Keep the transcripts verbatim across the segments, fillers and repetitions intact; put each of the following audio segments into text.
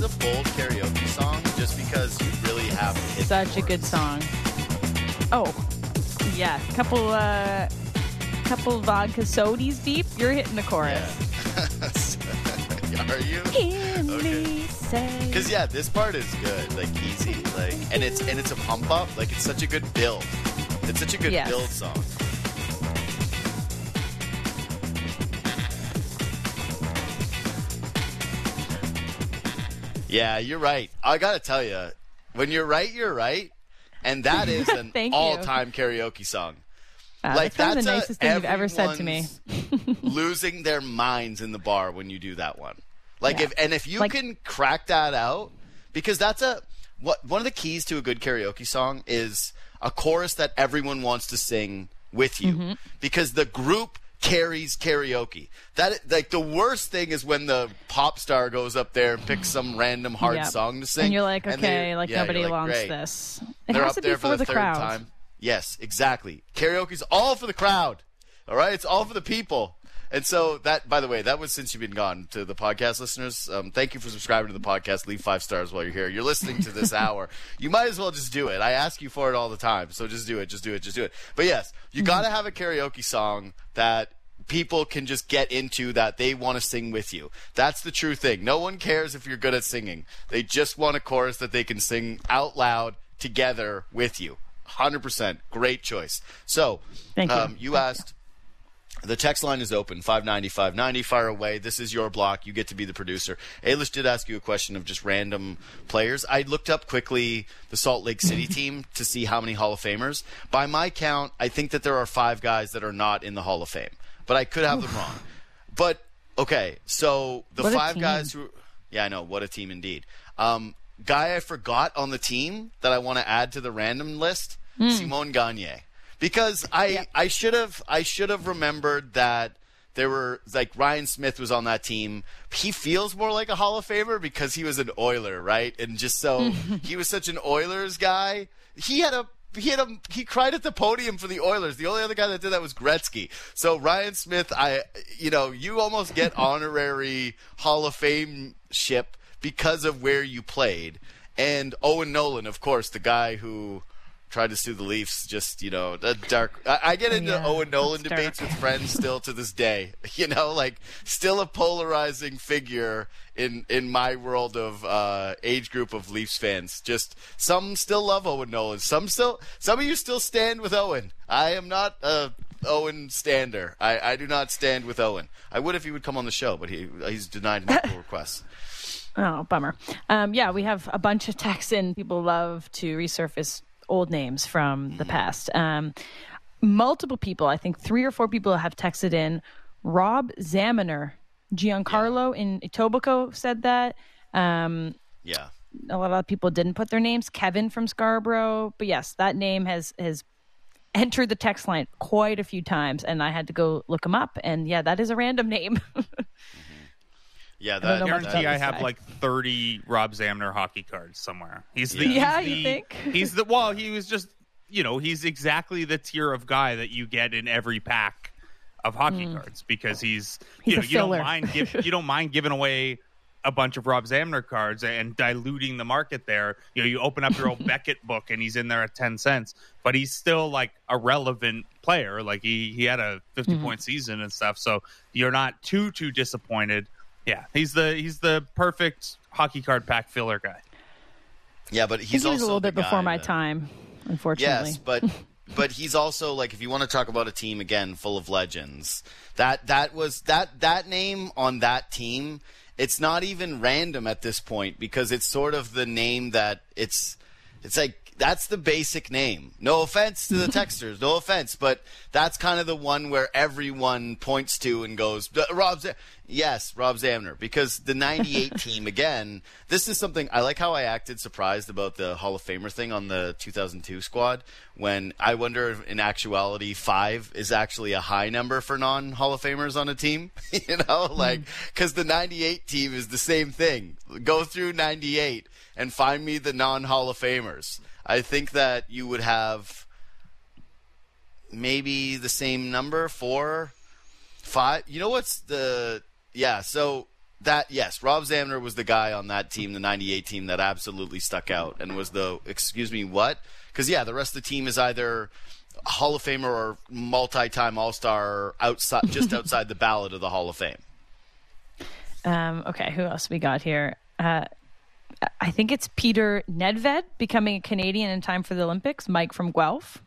a bold karaoke song just because you really have to hit Such the a good chorus. song. Oh, yeah. Couple, uh, couple vodka sodies deep. You're hitting the chorus. Yeah. Are you? Okay. Because yeah, this part is good, like easy, like, and it's and it's a pump up, like it's such a good build. It's such a good Yes. build song. Yeah, you're right. I gotta tell you, when you're right, you're right, and that is an Thank you. all-time karaoke song. Wow, Like that's probably that's the a- nicest thing you've ever said to me. everyone's losing their minds in the bar when you do that one. Like Yeah. if and if you Like- can crack that out, because that's a what one of the keys to a good karaoke song is a chorus that everyone wants to sing with you, Mm-hmm. because the group carries karaoke. That like the worst thing is when the pop star goes up there and picks some random hard Yep. song to sing, And you're like, and okay, they- like yeah, nobody you're like, wants great. this. It They're has up to there be for the, the third crowd. time. Yes, exactly. Karaoke's all for the crowd. All right, it's all for the people. And so that, by the way, that was Since You've Been Gone. To the podcast listeners, um, thank you for subscribing to the podcast. Leave five stars while you're here. You're listening to this hour. You might as well just do it. I ask you for it all the time, so just do it, just do it, just do it. But yes, you got to have a karaoke song that people can just get into, that they want to sing with you. That's the true thing. No one cares if you're good at singing. They just want a chorus that they can sing out loud together with you. one hundred percent. Great choice. So, Thank you. um, you asked... The text line is open, five ninety, five ninety. Fire away. This is your block. You get to be the producer. Ailish did ask you a question of just random players. I looked up quickly the Salt Lake City team to see how many Hall of Famers. By my count, I think that there are five guys that are not in the Hall of Fame. But I could have them wrong. But, okay, so the What a five team. guys who... Yeah, I know. What a team indeed. Um, guy I forgot on the team that I want to add to the random list, Hmm. Simon Gagne. Because I, I should have I should have remembered that there were, like, Ryan Smith was on that team. He feels more like a Hall of Famer because he was an Oiler, right? And just so he was such an Oilers guy. He had a he had a he cried at the podium for the Oilers. The only other guy that did that was Gretzky. So Ryan Smith, I you know, you almost get honorary Hall of Fame ship because of where you played. And Owen Nolan, of course, the guy who tried to sue the Leafs, just, you know, the dark. I, I get into Yeah, Owen Nolan that's debates dark. with friends still to this day. You know, like, still a polarizing figure in in my world of uh, age group of Leafs fans. Just some still love Owen Nolan. Some still, some of you still stand with Owen. I am not a Owen stander. I, I do not stand with Owen. I would if he would come on the show, but he he's denied multiple requests. Oh, bummer. Um, yeah, we have a bunch of texts in. People love to resurface old names from the past. Um, multiple people, I think three or four people have texted in. Rob Zaminer, Giancarlo in Etobicoke said that. Um, Yeah. a lot of people didn't put their names. Kevin from Scarborough. But yes, that name has has entered the text line quite a few times, and I had to go look him up. And yeah, that is a random name. Yeah, don't that, know much that- Guarantee I this have guy. like thirty Rob Zamner hockey cards somewhere. He's the Yeah, he's you the, think? he's the well, he was just you know, he's exactly the tier of guy that you get in every pack of hockey cards because he's, He's you know, a you don't filler. mind give, you don't mind giving away a bunch of Rob Zamner cards and diluting the market there. You know, you open up your old Beckett book and he's in there at ten cents, but he's still like a relevant player. Like he, he had a fifty point season and stuff. So you're not too, too disappointed. Yeah. He's the, he's the perfect hockey card pack filler guy. yeah, but I think he's he was also a little the bit before guy my that- time, unfortunately. Yes, but but he's also, like, if you want to talk about a team again full of legends, that that was that that name on that team. It's not even random at this point because it's sort of the name that it's it's like that's the basic name. No offense to the texters, no offense, but that's kind of the one where everyone points to and goes, Rob Z- yes, Rob Zamner, because the ninety-eight team, again, this is something, I like how I acted surprised about the Hall of Famer thing on the two thousand two squad, when I wonder if in actuality five is actually a high number for non-Hall of Famers on a team, you know, like, because the ninety-eight team is the same thing. Go through ninety-eight and find me the non-Hall of Famers. I think that you would have maybe the same number, four, five. You know what's the – yeah, so that yes, Rob Zamner was the guy on that team, the ninety-eight team, that absolutely stuck out and was the excuse me what? Because yeah, the rest of the team is either Hall of Famer or multi-time All-Star outside, just outside the ballot of the Hall of Fame. Um, okay, who else we got here? Uh, I think it's Peter Nedved becoming a Canadian in time for the Olympics. Mike from Guelph.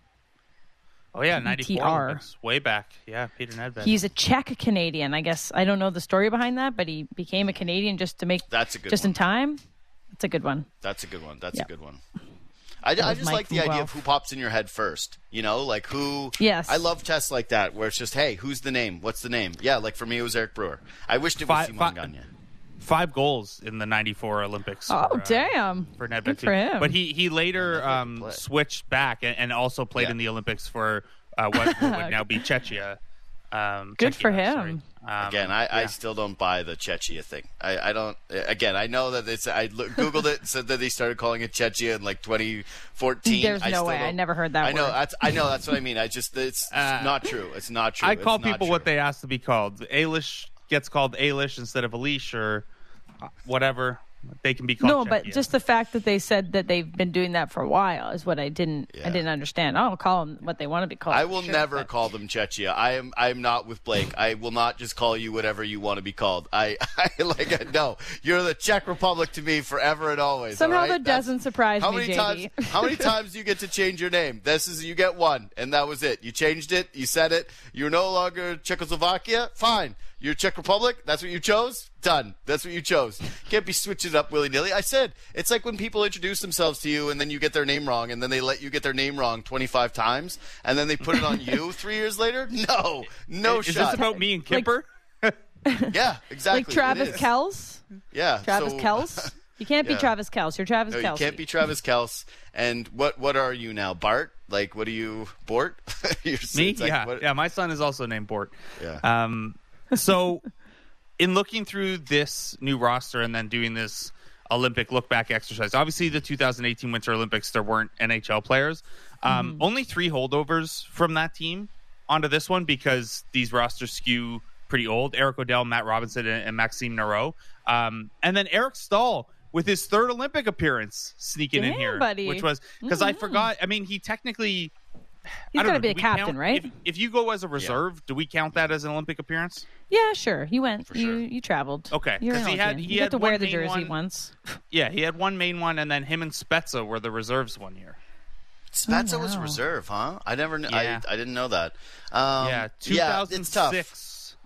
Oh, yeah, ninety-four P T R. Olympics. Way back. Yeah, Peter Nedved. He's a Czech Canadian. I guess I don't know the story behind that, but he became a Canadian just to make That's a good just one. in time. That's a good one. That's a good one. That's Yeah. a good one. I, I was just Mike like the from idea Guelph. of who pops in your head first. You know, like who. Yes. I love tests like that where it's just, hey, who's the name? What's the name? Yeah, like for me, it was Eric Brewer. I wished it was Five- Simon five- Gagne. Five goals in the ninety-four Olympics. Oh, for, uh, damn. For Nedved, Good too. for him. But he, he later um, play. switched back and, and also played Yeah. in the Olympics for uh, what would now be Czechia. Um, Good Czechia, for sorry. him. Um, Again, I, I yeah. still don't buy the Chechia thing. I, I don't. Again, I know that it's. I look, googled it and said that they started calling it Chechia in like twenty fourteen. There's I no still way. I don't- never heard that I know. word. That's. I know. That's what I mean. I just. It's, it's Uh, not true. It's not true. I It's call not people true. what they ask to be called. Ailish gets called Ailish instead of Alish or uh, whatever. They can be called No, but Czechia. just the fact that they said that they've been doing that for a while is what I didn't Yeah. I didn't understand. I'll call them what they want to be called. I will sure, never but- call them Chechia. I am. I am not with Blake. I will not just call you whatever you want to be called. I. I like. No, you're the Czech Republic to me forever and always. Somehow all right? that That's- doesn't surprise How me, many J D. times? How many times do you get to change your name? This is you get one, and that was it. You changed it. You said it. You're no longer Czechoslovakia. Fine. You're Czech Republic. That's what you chose. Done. That's what you chose. Can't be switching it up willy nilly. I said it's like when people introduce themselves to you, and then you get their name wrong, and then they let you get their name wrong twenty-five times, and then they put it on you three years later. No, no is shot. this about me and Like- Kipper? yeah, exactly. Like Travis It is. Kells? Yeah, Travis so- Kells? You can't be Yeah. Travis Kells. You're Travis No, you Kells. can't be Travis Kelce. And what what are you now, Bart? Like, what are you, Bort? You're, Me? it's like, yeah. what- Yeah, my son is also named Bort. Yeah. Um, so, in looking through this new roster and then doing this Olympic look back exercise, obviously the two thousand eighteen Winter Olympics, there weren't N H L players. Um, Mm-hmm. Only three holdovers from that team onto this one because these rosters skew pretty old. Eric O'Dell, Matt Robinson, and, and Maxime Nareau. Um, and then Eric Stahl with his third Olympic appearance sneaking in Damn, here, buddy. which was because I Mhm. forgot. I mean, he technically. He's I don't gotta know, be do a we captain, count- right? If, if you go as a reserve, do we count that as an Olympic appearance? Yeah, sure. You went. For you sure. you traveled. Okay, You're 'cause an he had- Olympian. he you had got to wear one the main jersey one. once. Yeah, he had one main one, and then him and Spezza were the reserves one year. Spezza Oh, was a wow. reserve, huh? I never. Kn- Yeah. I I didn't know that. Um, yeah, yeah, it's tough. two thousand six.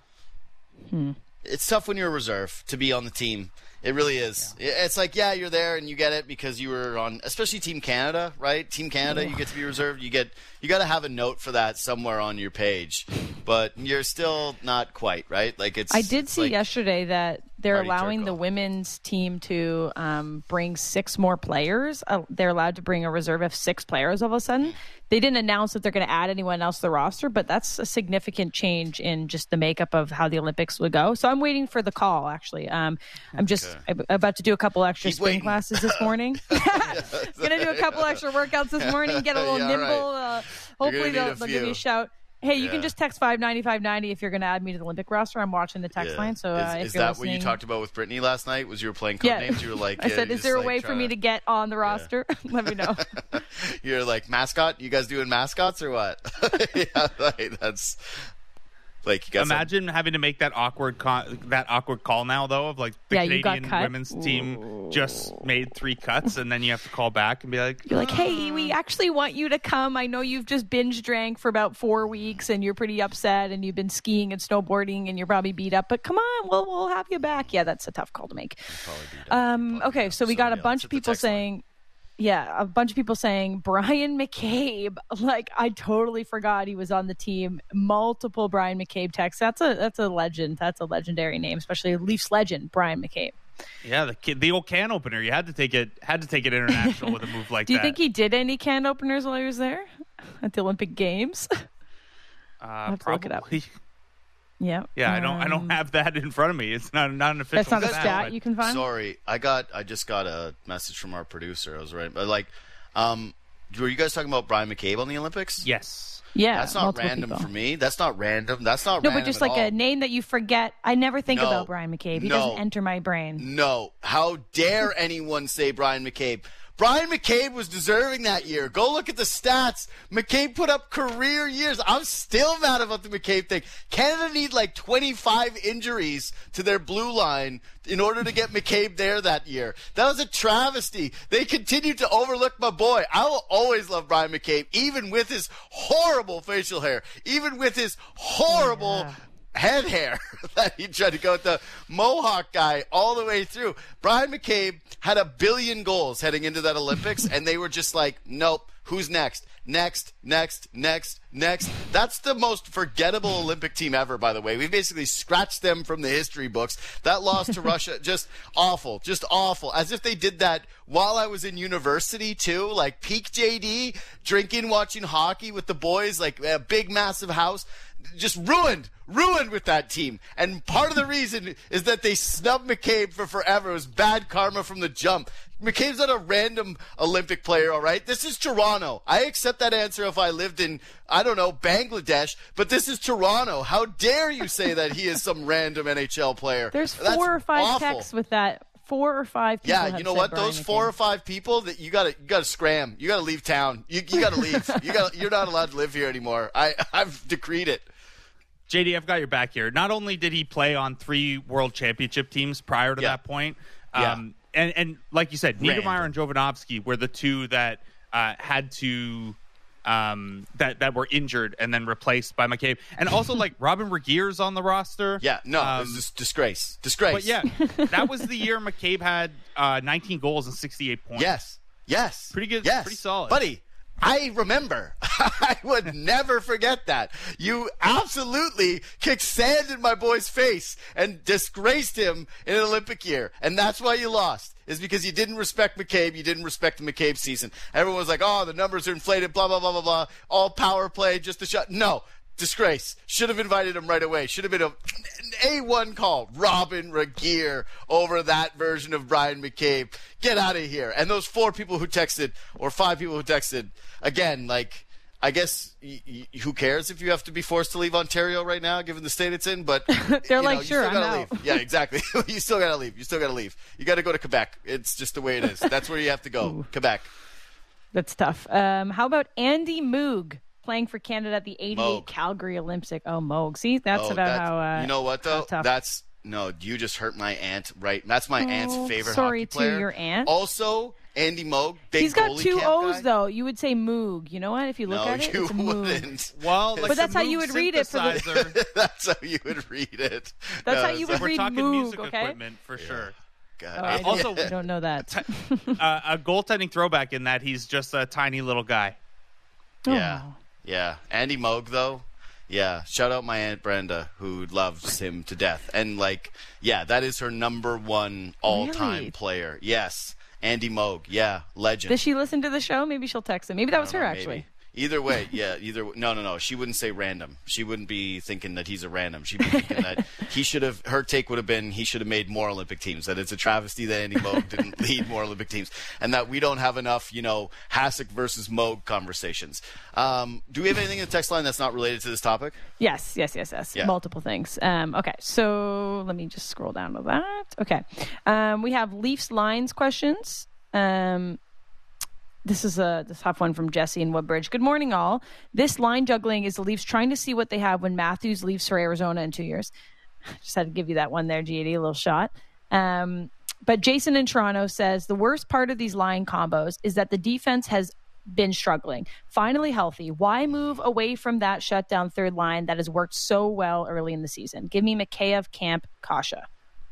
It's tough when you're a reserve to be on the team. It really is. It's like, yeah, you're there and you get it because you were on, especially Team Canada, right? Team Canada, you get to be reserved. You get, you got to have a note for that somewhere on your page, but you're still not quite right. Like it's. I did it's see like, yesterday that they're Marty allowing the Turco. women's team to um, bring six more players. Uh, they're allowed to bring a reserve of six players all of a sudden. They didn't announce that they're going to add anyone else to the roster, but that's a significant change in just the makeup of how the Olympics would go. So I'm waiting for the call, actually. Um, I'm just I'm about to do a couple extra Keep spin waiting. classes this morning. Going to do a couple extra workouts this morning, get a little Yeah, nimble. right. Uh, hopefully need they'll, a they'll give you few. a shout. Hey, you can Yeah. just text five ninety five ninety if you're going to add me to the Olympic roster. I'm watching the text Yeah. line. So uh, is if is you're that listening, what you talked about with Brittany last night? Was you were playing Yeah. codenames? You were like, I yeah, said, you is just, there a like, way for trying me to get on the roster? Let me know. You're like mascot. You guys doing mascots or what? Yeah, like, that's like you guys. Imagine having to make that awkward con- that awkward call now, though, of like the Yeah, you got Canadian cut. women's team just made three cuts, and then you have to call back and be like, You're like, hey, we actually want you to come. I know you've just binge drank for about four weeks and you're pretty upset and you've been skiing and snowboarding and you're probably beat up, but come on, we'll we'll have you back. Yeah, that's a tough call to make. Um, okay, so we got a yeah, bunch let's of hit the people text line. saying, yeah, a bunch of people saying Brian McCabe. Like, I totally forgot he was on the team. Multiple Brian McCabe texts. That's a that's a legend. That's a legendary name, especially Leafs legend Brian McCabe. yeah, the kid, the old can opener. You had to take it had to take it international with a move like Do you that. think he did any can openers while he was there at the Olympic Games? uh, have to look it up. probably. Yeah. Yeah, I don't I don't Um, have that in front of me. It's not not an official. That's not a stat, stat but- you can find? Sorry, I got. I just got a message from our producer. I was right, but like, um, were you guys talking about Brian McCabe on the Olympics? Yes. Yeah, that's not multiple random people. for me. That's not random. That's not No, random but just at like all. a name that you forget. I never think No. about Brian McCabe. He No. doesn't enter my brain. No. How dare anyone say Brian McCabe? Brian McCabe was deserving that year. Go look at the stats. McCabe put up career years. I'm still mad about the McCabe thing. Canada need like twenty-five injuries to their blue line in order to get McCabe there that year. That was a travesty. They continued to overlook my boy. I will always love Brian McCabe, even with his horrible facial hair, even with his horrible Yeah. head hair that he tried to go with the Mohawk guy all the way through. Brian McCabe had a billion goals heading into that Olympics, and they were just like, nope, who's next? Next, next, next, next. That's the most forgettable Olympic team ever, by the way. We basically scratched them from the history books. That loss to Russia, just awful, just awful. As if they did that while I was in university, too. Like peak J D, drinking, watching hockey with the boys, like a big, massive house. Just ruined, ruined with that team. And part of the reason is that they snubbed McCabe for forever. It was bad karma from the jump. McCabe's not a random Olympic player, all right? This is Toronto. I accept that answer if I lived in, I don't know, Bangladesh, but this is Toronto. How dare you say that he is some random N H L player? There's four That's or five awful. texts with that. Four or five people. Yeah, have you know said what? Brian Those McCabe. four or five people that you gotta you gotta scram. You gotta leave town. You you gotta leave. You got you're not allowed to live here anymore. I I've decreed it. J D, I've got your back here. Not only did he play on three World Championship teams prior to Yeah. that point, Yeah. um, and, and like you said, Niedermayer Random. and Jovanovski were the two that uh, had to um, that that were injured and then replaced by McCabe, and also like Robin Regeer's on the roster. Yeah, no, Um, it's just disgrace, disgrace. but yeah, that was the year McCabe had uh, nineteen goals and sixty-eight points. Yes. Yes. Pretty good- Yes. pretty solid. Buddy, I remember. I would never forget that. You absolutely kicked sand in my boy's face and disgraced him in an Olympic year. And that's why you lost, is because you didn't respect McCabe. You didn't respect the McCabe season. Everyone was like, oh, the numbers are inflated, blah, blah, blah, blah, blah. All power play, just a shot. No. Disgrace. Should have invited him right away. Should have been a an A one call. Robin Regeer over that version of Brian McCabe. Get out of here. And those four people who texted, or five people who texted, again, like, I guess y- y- who cares if you have to be forced to leave Ontario right now, given the state it's in? But They're you like, know, sure, you still I'm gotta out. leave. Yeah, exactly. you still gotta leave. You still gotta leave. You gotta go to Quebec. It's just the way it is. That's where you have to go. Quebec. That's tough. Um, how about Andy Moog playing for Canada at the eighty-eight Moog. Calgary Olympic? Oh, Moog. See, that's Oh, about that- how. Uh, you know what though? how tough. That's no. You just hurt my aunt. Right? That's my aunt's Oh, favorite sorry hockey to player. your aunt. Also, Andy Moog. Big He's got goalie two camp O's guy. though. You would say Moog. You know what? If you look No, at it, you it's a Moog. wouldn't. Well, like But that's the how you Moog would read it for the- synthesizer. That's how you would read it. That's No, how you it's would We're read talking Moog, music okay? equipment for sure. God. Oh, I, Also- don't, I don't know that. uh, a goaltending throwback in that he's just a tiny little guy. Yeah. Oh. Yeah. Andy Moog, though. Yeah. Shout out my Aunt Brenda, who loves him to death. And, like, yeah, that is her number one all-time Really? player. Yes. Andy Moog. Yeah. Legend. Does she listen to the show? Maybe she'll text him. Maybe that was I her, don't know, actually. maybe. Either way, yeah. Either no, no, no. She wouldn't say random. She wouldn't be thinking that he's a random. She'd be thinking that he should have. Her take would have been he should have made more Olympic teams. That it's a travesty that Andy Moog didn't lead more Olympic teams, and that we don't have enough, you know, Hasek versus Moog conversations. Um, do we have anything in the text line that's not related to this topic? Yes, yes, yes, yes. Yeah. Multiple things. Um, okay, so let me just scroll down to that. Okay. Um, we have Leafs lines questions. Um, this is a the top one from Jesse in Woodbridge. Good morning, all. This line juggling is the Leafs trying to see what they have when Matthews leaves for Arizona in two years. Just had to give you that one there, G A D, a little shot. Um, but Jason in Toronto says the worst part of these line combos is that the defense has been struggling. Finally healthy. Why move away from that shutdown third line that has worked so well early in the season? Give me Mikheyev, Camp, Kasha.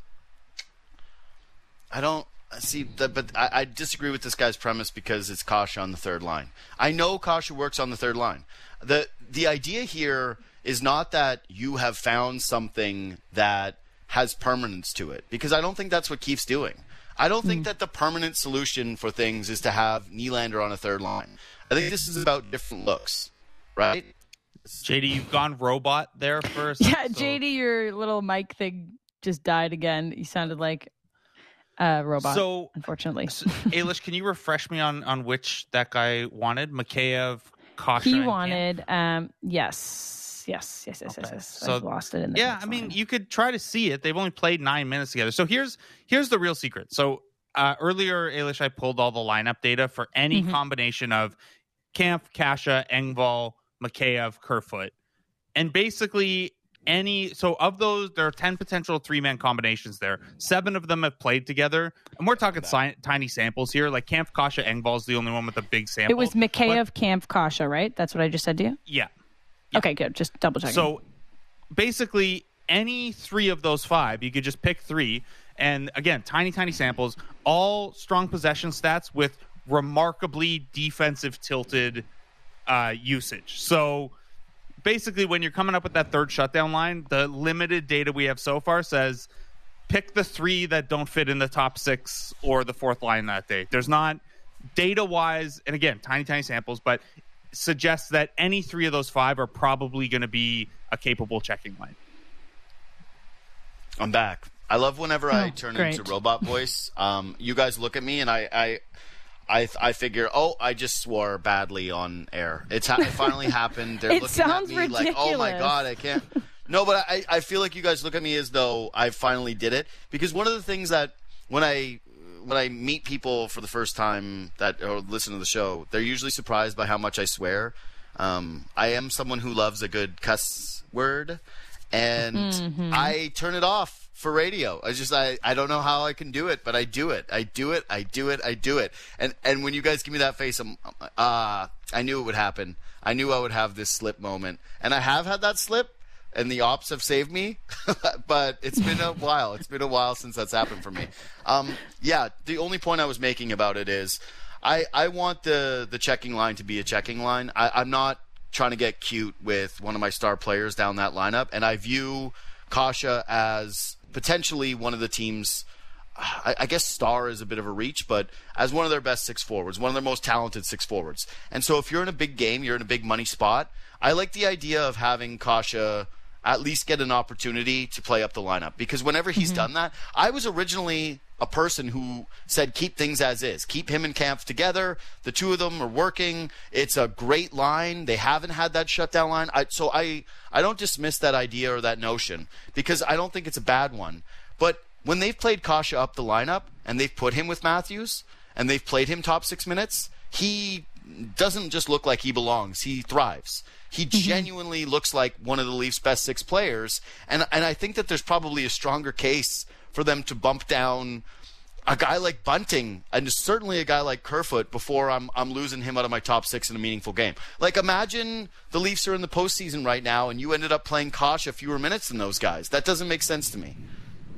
I don't see that, but I, I disagree with this guy's premise because it's Kasha on the third line. I know Kasha works on the third line. the The idea here is not that you have found something that has permanence to it, because I don't think that's what Keefe's doing. I don't think that the permanent solution for things is to have Nylander on a third line. I think this is about different looks, right? J D, you've gone robot there for a Yeah, second, so- J D, your little mic thing just died again. You sounded like a robot, So, unfortunately. so Ailish, can you refresh me on, on which that guy wanted? Mikheyev, Kasha. He and wanted, um, yes, yes, yes, yes, yes, yes. So, I've lost it in the yeah, text I mean, line. you could try to see it. They've only played nine minutes together. So here's here's the real secret. So uh, earlier, Ailish, I pulled all the lineup data for any Mhm. combination of Kampf, Kasha, Engvall, Mikheyev, Kerfoot. And basically any so of those, there are ten potential three-man combinations there. Seven of them have played together. And we're talking si- tiny samples here. Like Kampf, Kasha, Engvall is the only one with a big sample. It was Mikheyev, Kampf, Kasha, right? That's what I just said to you? Yeah. Okay, good. Just double checking. So basically, any three of those five, you could just pick three. And again, tiny, tiny samples, all strong possession stats with remarkably defensive tilted uh, usage. So basically, when you're coming up with that third shutdown line, the limited data we have so far says pick the three that don't fit in the top six or the fourth line that day. There's not data-wise, and again, tiny, tiny samples, but suggests that any three of those five are probably going to be a capable checking line. I'm back. I love whenever I Oh, turn great. into robot voice. Um, you guys look at me and I, I, I, I figure, oh, I just swore badly on air. It's ha- it finally happened. They're It looking sounds at me like, oh my ridiculous. god, I can't. No, but I, I feel like you guys look at me as though I finally did it, because one of the things that when I when I meet people for the first time that or listen to the show, they're usually surprised by how much I swear. Um, I am someone who loves a good cuss word, and Mm-hmm. I turn it off for radio. I just I, I don't know how I can do it, but I do it. I do it. I do it. I do it. And and when you guys give me that face, I'm ah, I knew it would happen. I knew I would have this slip moment, and I have had that slip. And the ops have saved me, but it's been a while. It's been a while since that's happened for me. Um, yeah, the only point I was making about it is I, I want the, the checking line to be a checking line. I, I'm not trying to get cute with one of my star players down that lineup, and I view Kasha as potentially one of the team's, I, I guess star is a bit of a reach, but as one of their best six forwards, one of their most talented six forwards. And so if you're in a big game, you're in a big money spot, I like the idea of having Kasha at least get an opportunity to play up the lineup, because whenever he's done that, I was originally a person who said keep things as is, keep him and Kampf together. The two of them are working. It's a great line. They haven't had that shutdown line. I, so I, I don't dismiss that idea or that notion, because I don't think it's a bad one. But when they've played Kasha up the lineup and they've put him with Matthews and they've played him top six minutes, he doesn't just look like he belongs. He thrives. He genuinely looks like one of the Leafs' best six players, and and I think that there's probably a stronger case for them to bump down a guy like Bunting and certainly a guy like Kerfoot before I'm I'm losing him out of my top six in a meaningful game. Like, imagine the Leafs are in the postseason right now and you ended up playing Kasha fewer minutes than those guys. That doesn't make sense to me.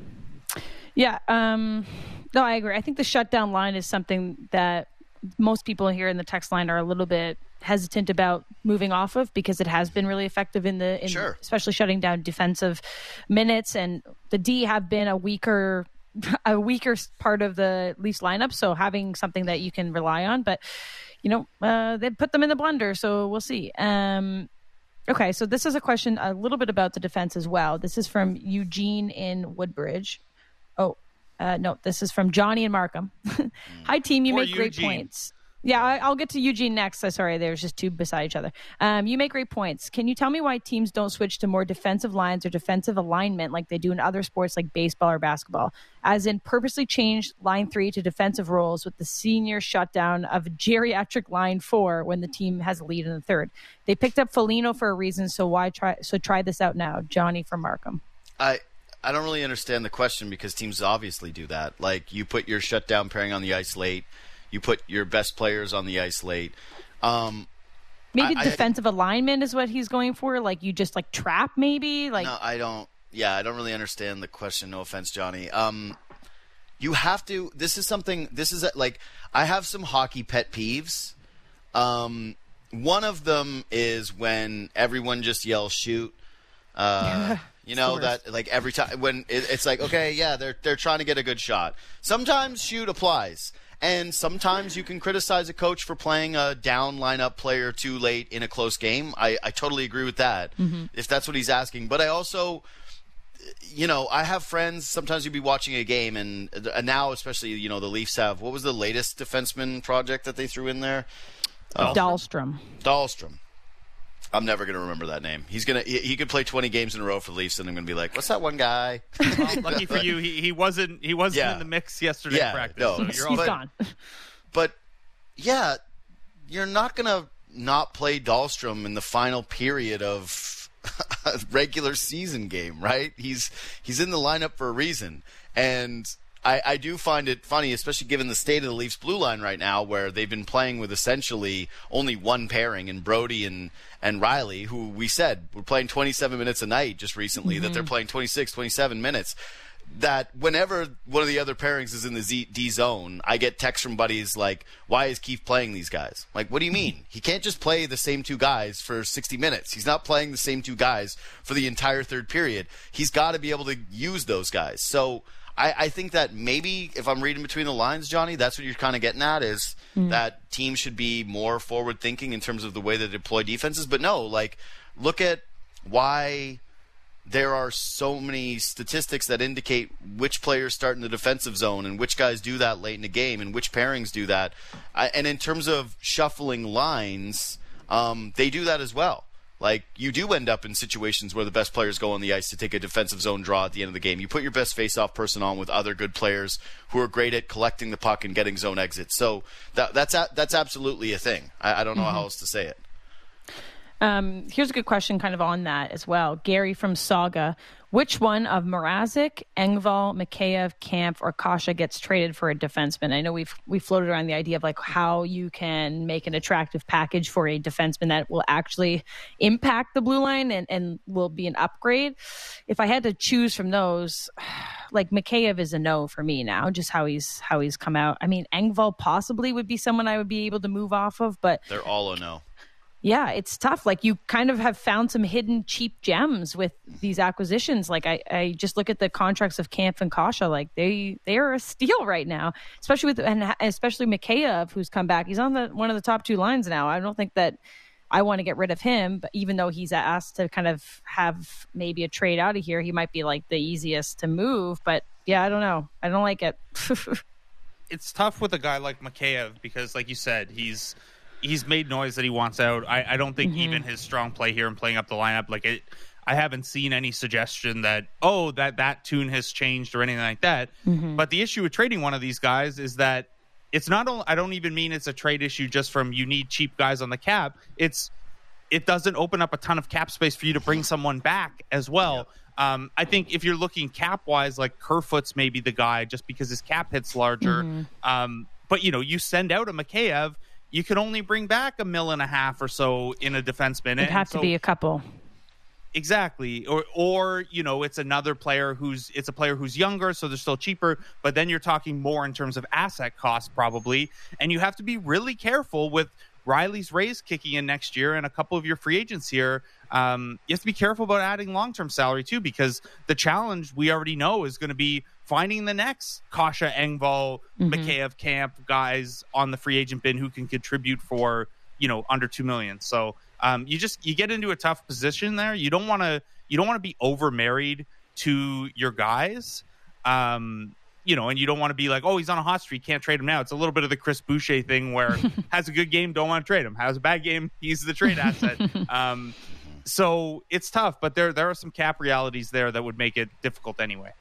Yeah, um, no, I agree. I think the shutdown line is something that most people here in the text line are a little bit hesitant about moving off of, because it has been really effective in the, in Sure. especially shutting down defensive minutes, and the D have been a weaker, a weaker part of the Leafs lineup. So having something that you can rely on, but you know, uh, they put them in the blender, so we'll see. Um, okay, so this is a question a little bit about the defense as well. This is from Eugene in Woodbridge. Oh, uh, no, this is from Johnny and Markham. Hi, team. You Or make great Eugene. points. Yeah, I, I'll get to Eugene next. Uh, sorry, there's just two beside each other. Um, you make great points. Can you tell me why teams don't switch to more defensive lines or defensive alignment like they do in other sports like baseball or basketball? As in, purposely change line three to defensive roles with the senior shutdown of geriatric line four when the team has a lead in the third. They picked up Foligno for a reason, so why try? So try this out now, Johnny from Markham. I I don't really understand the question, because teams obviously do that. Like, you put your shutdown pairing on the ice late. You put your best players on the ice late. Um, Maybe I- I- defensive alignment is what he's going for. Like, you just like trap, maybe. Like, no, I don't. Yeah, I don't really understand the question. No offense, Johnny. Um, you have to. This is something. This is a, like I have some hockey pet peeves. Um, one of them is when everyone just yells shoot. Uh, you know the worst. that like every time when it, it's like, okay, yeah, they're they're trying to get a good shot. Sometimes shoot applies. And sometimes you can criticize a coach for playing a down lineup player too late in a close game. I, I totally agree with that, Mm-hmm. if that's what he's asking. But I also, you know, I have friends, sometimes you'd be watching a game, and, and now especially, you know, the Leafs have, what was the latest defenseman project that they threw in there? Oh. Dahlstrom. Dahlstrom. I'm never going to remember that name. He's gonna he, he could play twenty games in a row for the Leafs, and I'm going to be like, "What's that one guy?" Well, lucky for you, he, he wasn't he wasn't Yeah. in the mix yesterday Yeah, in practice. no. So He's you're all but- gone. But yeah, you're not going to not play Dahlstrom in the final period of a regular season game, right? He's he's in the lineup for a reason, and I, I do find it funny, especially given the state of the Leafs blue line right now, where they've been playing with essentially only one pairing in Brody and, and Riley, who we said were playing twenty-seven minutes a night just recently, mm-hmm. that they're playing twenty-six, twenty-seven minutes. That whenever one of the other pairings is in the Z- D zone, I get texts from buddies like, why is Keith playing these guys? Like, what do you mean? He can't just play the same two guys for sixty minutes. He's not playing the same two guys for the entire third period. He's got to be able to use those guys. So I, I think that maybe if I'm reading between the lines, Johnny, that's what you're kind of getting at is mm. that teams should be more forward thinking in terms of the way they deploy defenses. But no, like, look at why there are so many statistics that indicate which players start in the defensive zone and which guys do that late in the game and which pairings do that. I, and in terms of shuffling lines, um, they do that as well. Like, you do end up in situations where the best players go on the ice to take a defensive zone draw at the end of the game. You put your best face-off person on with other good players who are great at collecting the puck and getting zone exits. So that, that's a, that's absolutely a thing. I, I don't know mm-hmm. how else to say it. Um, here's a good question kind of on that as well. Gary from Saga. Which one of Mrazek, Engvall, Mikheyev, Kampf, or Kasha gets traded for a defenseman? I know we've we floated around the idea of like how you can make an attractive package for a defenseman that will actually impact the blue line and, and will be an upgrade. If I had to choose from those, like Mikheyev is a no for me now, just how he's how he's come out. I mean, Engvall possibly would be someone I would be able to move off of, but they're all a no. Yeah, it's tough. Like, you kind of have found some hidden cheap gems with these acquisitions. Like, I, I just look at the contracts of Kampf and Kasha. Like, they they are a steal right now, especially with and especially Mikheyev, who's come back. He's on the one of the top two lines now. I don't think that I want to get rid of him, but even though he's asked to kind of have maybe a trade out of here, he might be like the easiest to move. But yeah, I don't know. I don't like it. It's tough with a guy like Mikheyev because, like you said, he's. He's made noise that he wants out. I, I don't think mm-hmm. even his strong play here and playing up the lineup, like it, I haven't seen any suggestion that, oh, that that tune has changed or anything like that. Mm-hmm. But the issue with trading one of these guys is that it's not only, I don't even mean it's a trade issue just from you need cheap guys on the cap. It's it doesn't open up a ton of cap space for you to bring someone back as well. Yeah. Um, I think if you're looking cap wise, like Kerfoot's maybe the guy just because his cap hit's larger. Mm-hmm. Um, but you know, you send out a Mikheyev. You can only bring back a mil and a half or so in a defenseman. It'd have so, to be a couple. Exactly. Or, or, you know, it's another player who's, it's a player who's younger, so they're still cheaper, but then you're talking more in terms of asset cost probably. And you have to be really careful with Riley's raise kicking in next year and a couple of your free agents here. Um, you have to be careful about adding long-term salary too, because the challenge we already know is going to be finding the next Kasha, Engvall, mm-hmm. Mikheyev, Kampf guys on the free agent bin who can contribute for, you know, under two million. So um, you just you get into a tough position there. You don't want to you don't want to be over married to your guys, um, you know, and you don't want to be like, oh, he's on a hot streak, can't trade him now. It's a little bit of the Chris Boucher thing where has a good game, don't want to trade him. Has a bad game, he's the trade asset. Um, so it's tough, but there there are some cap realities there that would make it difficult anyway.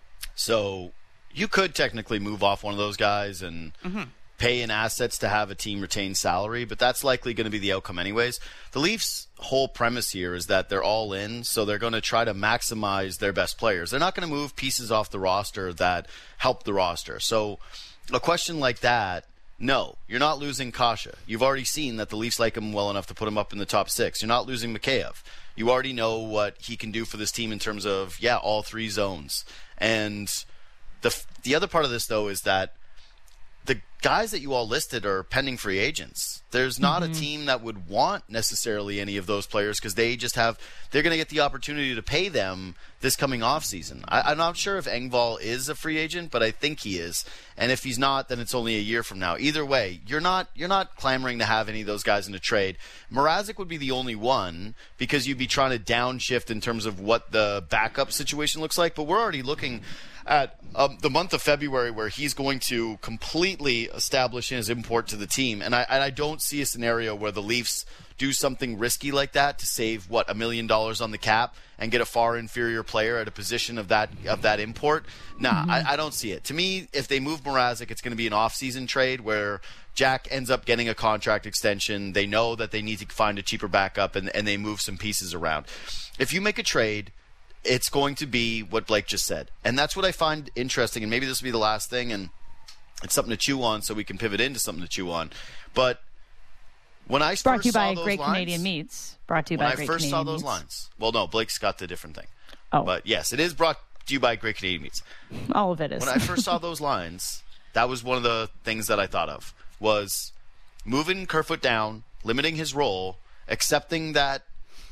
So you could technically move off one of those guys and mm-hmm. pay in assets to have a team retain salary, but that's likely going to be the outcome anyways. The Leafs' whole premise here is that they're all in, so they're going to try to maximize their best players. They're not going to move pieces off the roster that help the roster. So a question like that, no, you're not losing Kasha. You've already seen that the Leafs like him well enough to put him up in the top six. You're not losing Mikheyev. You already know what he can do for this team in terms of, yeah, all three zones. And the the other part of this, though, is that the guys that you all listed are pending free agents. There's not mm-hmm. a team that would want necessarily any of those players because they just have – they're going to get the opportunity to pay them this coming offseason. I'm not sure if Engvall is a free agent, but I think he is. And if he's not, then it's only a year from now. Either way, you're not you're not clamoring to have any of those guys in a trade. Mrazek would be the only one because you'd be trying to downshift in terms of what the backup situation looks like. But we're already looking – at um, the month of February where he's going to completely establish his import to the team. And I, and I don't see a scenario where the Leafs do something risky like that to save, what, a million dollars on the cap and get a far inferior player at a position of that of that import. Nah, mm-hmm. I, I don't see it. To me, if they move Mrazek, it's going to be an off-season trade where Jack ends up getting a contract extension. They know that they need to find a cheaper backup, and, and they move some pieces around. If you make a trade, it's going to be what Blake just said. And that's what I find interesting, and maybe this will be the last thing, and it's something to chew on so we can pivot into something to chew on. But when I brought first to you saw by those Great lines, Canadian Meats. Brought to you when by I Great first Canadian saw those Meats. lines. Well, no, Blake's got the different thing. Oh. But yes, it is brought to you by Great Canadian Meats. All of it is. When I first saw those lines, that was one of the things that I thought of, was moving Kerfoot down, limiting his role, accepting that,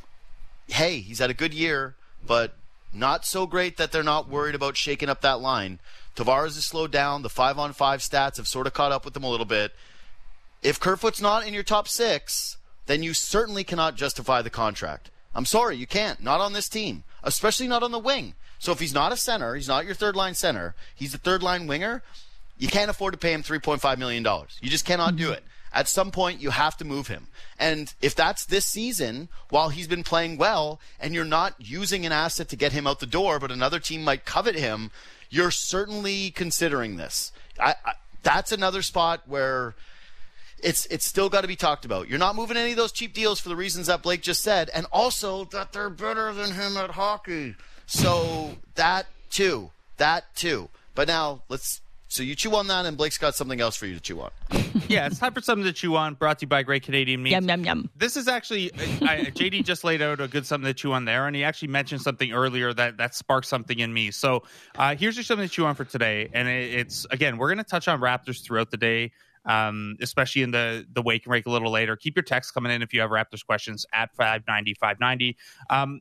hey, he's had a good year, but not so great that they're not worried about shaking up that line. Tavares has slowed down. The five-on-five stats have sort of caught up with him a little bit. If Kerfoot's not in your top six, then you certainly cannot justify the contract. I'm sorry, you can't. Not on this team, especially not on the wing. So if he's not a center, he's not your third-line center, he's a third-line winger, you can't afford to pay him three point five million dollars. You just cannot do it. At some point, you have to move him. And if that's this season, while he's been playing well, and you're not using an asset to get him out the door, but another team might covet him, you're certainly considering this. I, I, that's another spot where it's it's still got to be talked about. You're not moving any of those cheap deals for the reasons that Blake just said, and also that they're better than him at hockey. So that too, that too. But now let's. So you chew on that, and Blake's got something else for you to chew on. Yeah, it's time for something to chew on, brought to you by Great Canadian Meats. Yum, yum, yum. This is actually, I, J D just laid out a good something to chew on there, and he actually mentioned something earlier that, that sparked something in me. So uh, here's just something to chew on for today, and it, it's, again, we're going to touch on Raptors throughout the day, um, especially in the, the Wake and Rake a little later. Keep your texts coming in if you have Raptors questions at five ninety, five ninety. Um,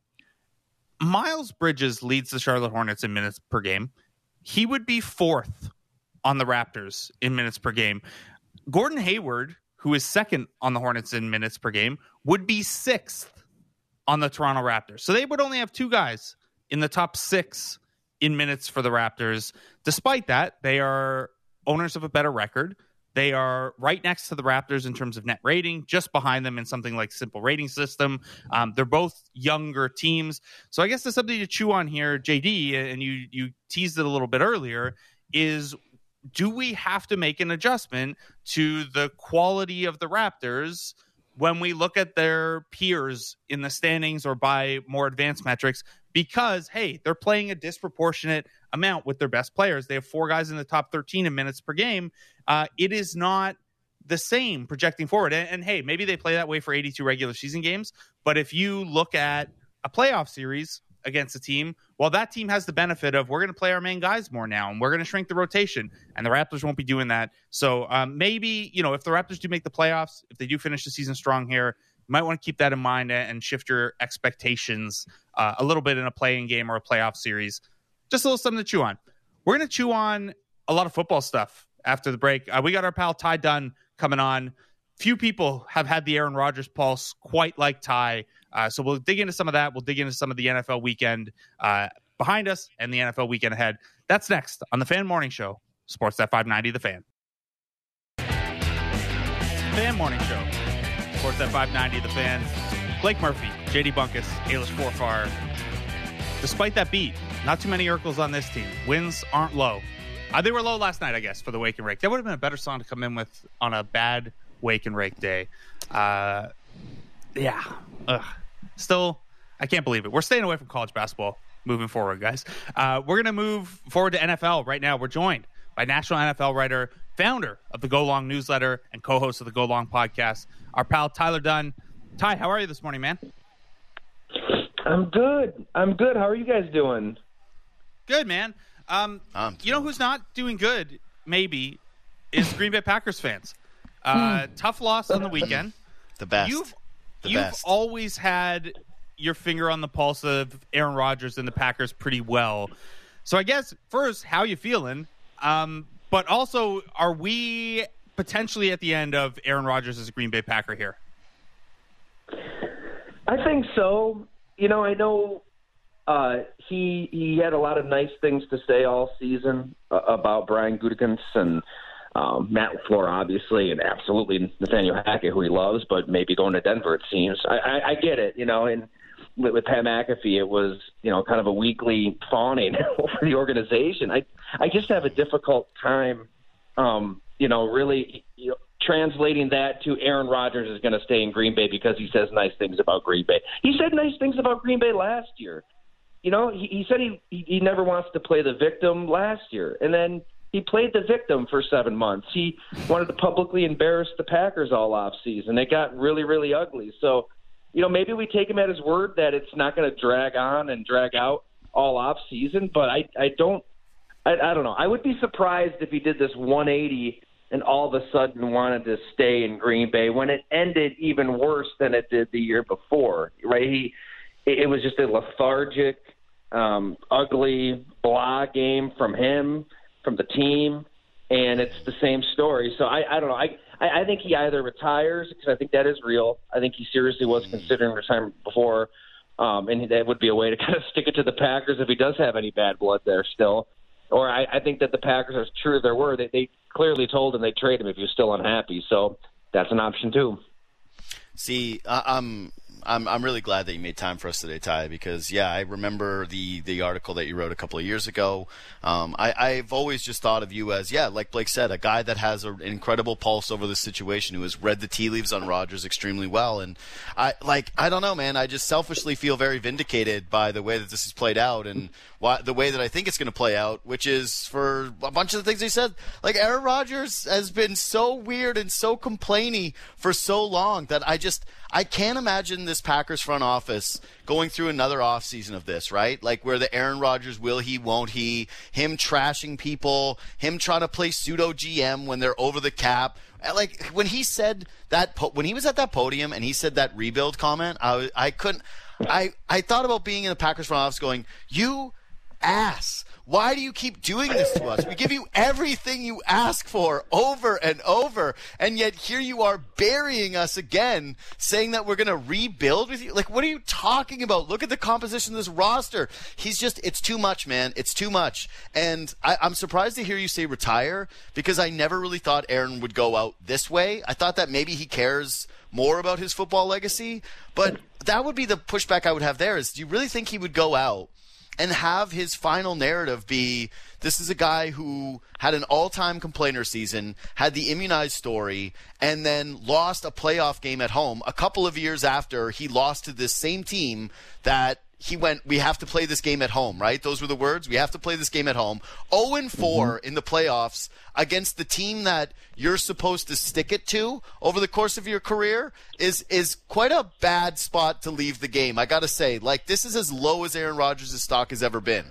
Miles Bridges leads the Charlotte Hornets in minutes per game. He would be fourth on the Raptors in minutes per game. Gordon Hayward, who is second on the Hornets in minutes per game, would be sixth on the Toronto Raptors. So they would only have two guys in the top six in minutes for the Raptors. Despite that, they are owners of a better record. They are right next to the Raptors in terms of net rating, just behind them in something like Simple Rating System. Um, they're both younger teams. So I guess there's something to chew on here, J D, and you you teased it a little bit earlier, is do we have to make an adjustment to the quality of the Raptors when we look at their peers in the standings or by more advanced metrics? Because, hey, they're playing a disproportionate amount with their best players. They have four guys in the top thirteen in minutes per game. Uh, it is not the same projecting forward. And, and, hey, maybe they play that way for eighty-two regular season games. But if you look at a playoff series against a team, well, that team has the benefit of we're going to play our main guys more now, and we're going to shrink the rotation, and the Raptors won't be doing that. So um, maybe, you know, if the Raptors do make the playoffs, if they do finish the season strong here, you might want to keep that in mind and shift your expectations uh, a little bit in a playing game or a playoff series. Just a little something to chew on. We're going to chew on a lot of football stuff after the break. Uh, we got our pal Ty Dunn coming on. Few people have had the Aaron Rodgers pulse quite like Ty. Uh, so we'll dig into some of that. We'll dig into some of the N F L weekend uh, behind us and the N F L weekend ahead. That's next on the Fan Morning Show. Sportsnet five ninety, The Fan. Fan Morning Show. Sportsnet five ninety, The Fan. Blake Murphy, J D Bunkus, Ailish Forfar. Despite that beat, not too many Urkels on this team. Wins aren't low. Uh, they were low last night, I guess, for the Wake and Rake. That would have been a better song to come in with on a bad Wake and Rake day. Uh, yeah. Ugh. Still, I can't believe it. We're staying away from college basketball moving forward, guys. Uh, we're going to move forward to N F L right now. We're joined by national N F L writer, founder of the Go Long newsletter, and co-host of the Go Long podcast, our pal Tyler Dunn. Ty, how are you this morning, man? I'm good. I'm good. How are you guys doing? Good, man. Um, um, you know who's not doing good, maybe, is Green Bay Packers fans. Uh, tough loss on the weekend. The best. You've, the you've best. always had your finger on the pulse of Aaron Rodgers and the Packers pretty well. So I guess, first, how you feeling? Um, but also, are we potentially at the end of Aaron Rodgers as a Green Bay Packer here? I think so. You know, I know uh, he he had a lot of nice things to say all season uh, about Brian Gutekunst and um, Matt LaFleur, obviously, and absolutely Nathaniel Hackett, who he loves, but maybe going to Denver, it seems. I, I, I get it, you know, and with, with Pat McAfee, it was, you know, kind of a weekly fawning over the organization. I I just have a difficult time, um, you know, really you know, translating that to Aaron Rodgers is going to stay in Green Bay because he says nice things about Green Bay. He said nice things about Green Bay last year. You know, he, he said he, he never wants to play the victim last year. And then he played the victim for seven months. He wanted to publicly embarrass the Packers all offseason. It got really, really ugly. So, you know, maybe we take him at his word that it's not going to drag on and drag out all offseason. But I, I don't I, I don't know. I would be surprised if he did this one eighty and all of a sudden wanted to stay in Green Bay when it ended even worse than it did the year before, right? He, it was just a lethargic, um, ugly, blah game from him, from the team, and it's the same story. So I, I don't know. I, I think he either retires, because I think that is real. I think he seriously was considering retirement before, um, and that would be a way to kind of stick it to the Packers if he does have any bad blood there still. Or I, I think that the Packers are true as their word. They, they clearly told him they'd trade him if he was still unhappy. So that's an option too. See, I, I'm I'm I'm really glad that you made time for us today, Ty, because yeah, I remember the, the article that you wrote a couple of years ago. Um, I, I've always just thought of you as, yeah, like Blake said, a guy that has an incredible pulse over this situation, who has read the tea leaves on Rodgers extremely well. And I like I don't know, man, I just selfishly feel very vindicated by the way that this has played out, and why, the way that I think it's going to play out, which is for a bunch of the things he said. Like, Aaron Rodgers has been so weird and so complainy for so long that I just I can't imagine this Packers front office going through another offseason of this, right? Like, where the Aaron Rodgers will he, won't he, him trashing people, him trying to play pseudo G M when they're over the cap. Like, when he said that, po- when he was at that podium and he said that rebuild comment, I, I couldn't, I, I thought about being in the Packers front office going, you ass. Why do you keep doing this to us? We give you everything you ask for over and over, and yet here you are burying us again, saying that we're going to rebuild with you. Like, what are you talking about? Look at the composition of this roster. He's just, it's too much, man. It's too much. And I, I'm surprised to hear you say retire, because I never really thought Aaron would go out this way. I thought that maybe he cares more about his football legacy, but that would be the pushback I would have there is, do you really think he would go out and have his final narrative be, this is a guy who had an all-time complainer season, had the immunized story, and then lost a playoff game at home a couple of years after he lost to this same team that he went, we have to play this game at home, right? Those were the words. We have to play this game at home. oh and four mm-hmm. in the playoffs against the team that you're supposed to stick it to over the course of your career is is quite a bad spot to leave the game. I got to say, like, this is as low as Aaron Rodgers' stock has ever been.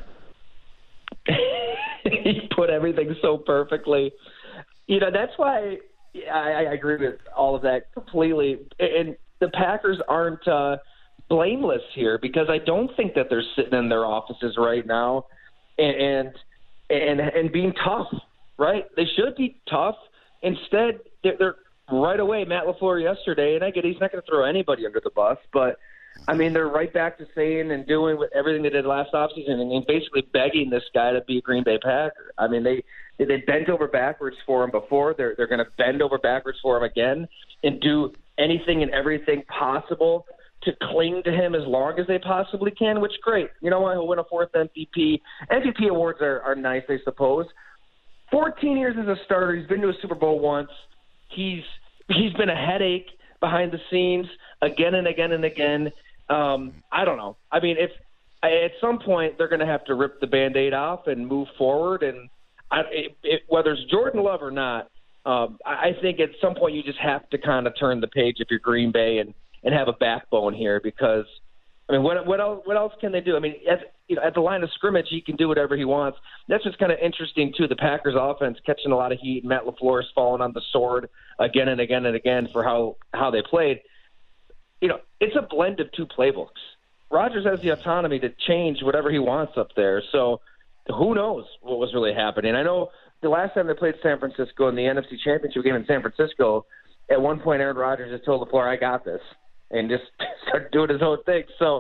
He put everything so perfectly. You know, that's why I, I agree with all of that completely. And the Packers aren't uh, – blameless here, because I don't think that they're sitting in their offices right now and and and being tough, right? They should be tough. Instead, they're, they're right away. Matt LaFleur yesterday, and I get he's not going to throw anybody under the bus, but I mean, they're right back to saying and doing everything they did last offseason and, and basically begging this guy to be a Green Bay Packer. I mean, they they bent over backwards for him before. They're they're going to bend over backwards for him again and do anything and everything possible to cling to him as long as they possibly can, which great. You know what? He'll win a fourth M V P. M V P awards are, are nice, I suppose. fourteen years as a starter. He's been to a Super Bowl once. He's he's been a headache behind the scenes again and again and again. Um, I don't know. I mean, if at some point they're going to have to rip the Band-Aid off and move forward, and I, it, it, whether it's Jordan Love or not, um, I think at some point you just have to kind of turn the page if you're Green Bay and and have a backbone here, because, I mean, what what else, what else can they do? I mean, at, you know, at the line of scrimmage, he can do whatever he wants. That's just kind of interesting, too. The Packers offense catching a lot of heat. Matt LaFleur's falling on the sword again and again and again for how, how they played. You know, it's a blend of two playbooks. Rodgers has the autonomy to change whatever he wants up there. So who knows what was really happening. I know the last time they played San Francisco in the N F C Championship game in San Francisco, at one point Aaron Rodgers just told LaFleur, I got this, and just started doing his own thing. So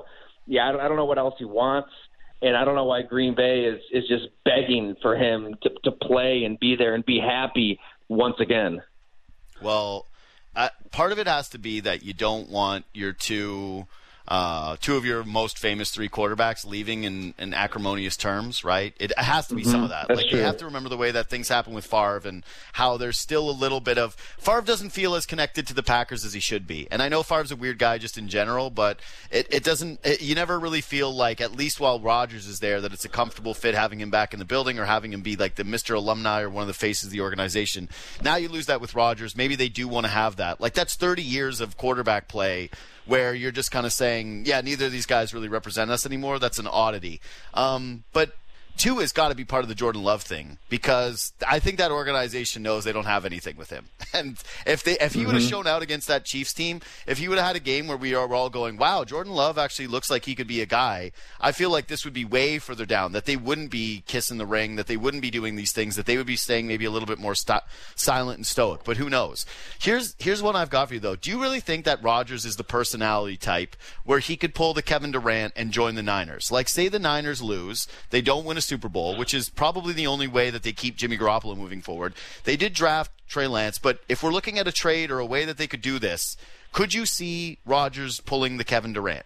yeah, I don't, I don't know what else he wants. And I don't know why Green Bay is, is just begging for him to, to play and be there and be happy once again. Well, uh, part of it has to be that you don't want your two uh, two of your most famous three quarterbacks leaving in, in acrimonious terms, right? It has to be mm-hmm. some of that. That's like true. You have to remember the way that things happen with Favre and how there's still a little bit of Favre doesn't feel as connected to the Packers as he should be. And I know Favre's a weird guy just in general, but it, it doesn't. It, you never really feel like, at least while Rodgers is there, that it's a comfortable fit having him back in the building or having him be like the Mister Alumni or one of the faces of the organization. Now you lose that with Rodgers. Maybe they do want to have that. Like that's thirty years of quarterback play where you're just kind of saying, yeah, neither of these guys really represent us anymore. That's an oddity. Um, but two has got to be part of the Jordan Love thing, because I think that organization knows they don't have anything with him. And if they if he mm-hmm. would have shown out against that Chiefs team, if he would have had a game where we are all going, wow, Jordan Love actually looks like he could be a guy, I feel like this would be way further down, that they wouldn't be kissing the ring, that they wouldn't be doing these things, that they would be staying maybe a little bit more st- silent and stoic. But who knows? Here's here's one I've got for you, though. Do you really think that Rodgers is the personality type where he could pull the Kevin Durant and join the Niners? Like, say the Niners lose, they don't win a Super Bowl, which is probably the only way that they keep Jimmy Garoppolo moving forward. They did draft Trey Lance, but if we're looking at a trade or a way that they could do this, could you see Rodgers pulling the Kevin Durant?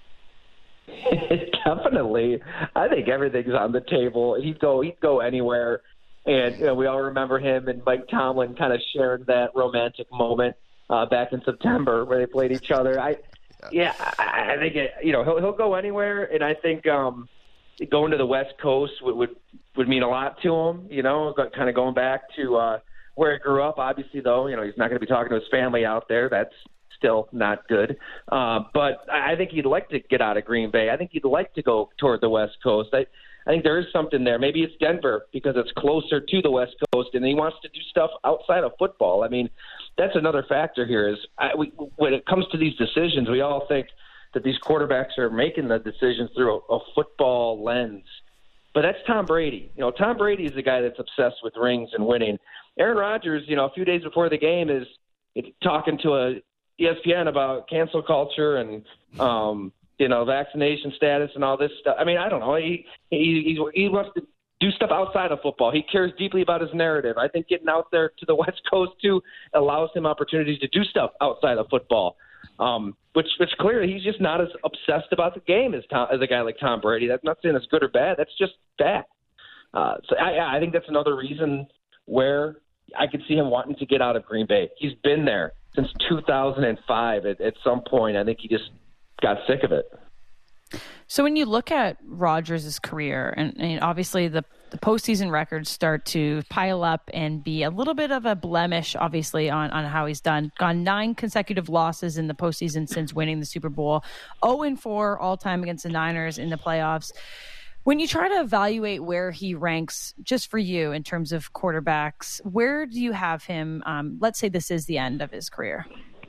Definitely. I think everything's on the table. He'd go he'd go anywhere. And you know, we all remember him and Mike Tomlin kind of shared that romantic moment uh, back in September where they played each other. I yeah, I, I think it, you know, he'll he'll go anywhere, and I think um going to the West Coast would, would would mean a lot to him, you know, kind of going back to uh, where he grew up. Obviously, though, you know, he's not going to be talking to his family out there. That's still not good. Uh, but I think he'd like to get out of Green Bay. I think he'd like to go toward the West Coast. I, I think there is something there. Maybe it's Denver because it's closer to the West Coast, and he wants to do stuff outside of football. I mean, that's another factor here is I, we, when it comes to these decisions, we all think that these quarterbacks are making the decisions through a, a football lens. But that's Tom Brady. You know, Tom Brady is the guy that's obsessed with rings and winning. Aaron Rodgers, you know, a few days before the game is talking to a E S P N about cancel culture and, um, you know, vaccination status and all this stuff. I mean, I don't know. He, he, he wants to do stuff outside of football. He cares deeply about his narrative. I think getting out there to the West Coast, too, allows him opportunities to do stuff outside of football. Um, which, which clearly he's just not as obsessed about the game as Tom, as a guy like Tom Brady. That's not saying it's good or bad. That's just bad. Uh, so I, I think that's another reason where I could see him wanting to get out of Green Bay. He's been there since two thousand five. At, at some point, I think he just got sick of it. So when you look at Rodgers' career, and, and obviously the, the postseason records start to pile up and be a little bit of a blemish, obviously, on, on how he's done. Gone nine consecutive losses in the postseason since winning the Super Bowl. oh and four all-time against the Niners in the playoffs. When you try to evaluate where he ranks, just for you in terms of quarterbacks, where do you have him? Um, let's say this is the end of his career.